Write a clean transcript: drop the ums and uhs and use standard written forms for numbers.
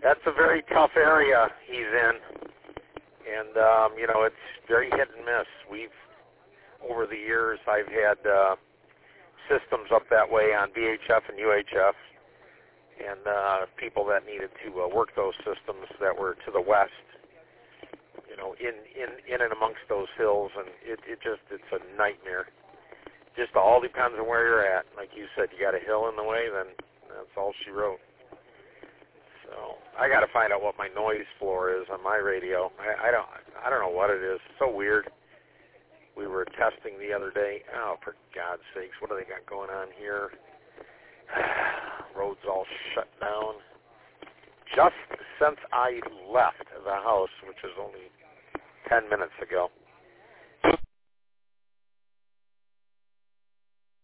that's a very tough area he's in. And, it's very hit and miss. Over the years, I've had systems up that way on VHF and UHF, and people that needed to work those systems that were to the west, in and amongst those hills, and it's a nightmare. Just all depends on where you're at. Like you said, you got a hill in the way, then that's all she wrote. So I got to find out what my noise floor is on my radio. I don't know what it is. It's so weird. We were testing the other day. Oh, for God's sakes, what do they got going on here? Roads all shut down. Just since I left the house, which is only 10 minutes ago.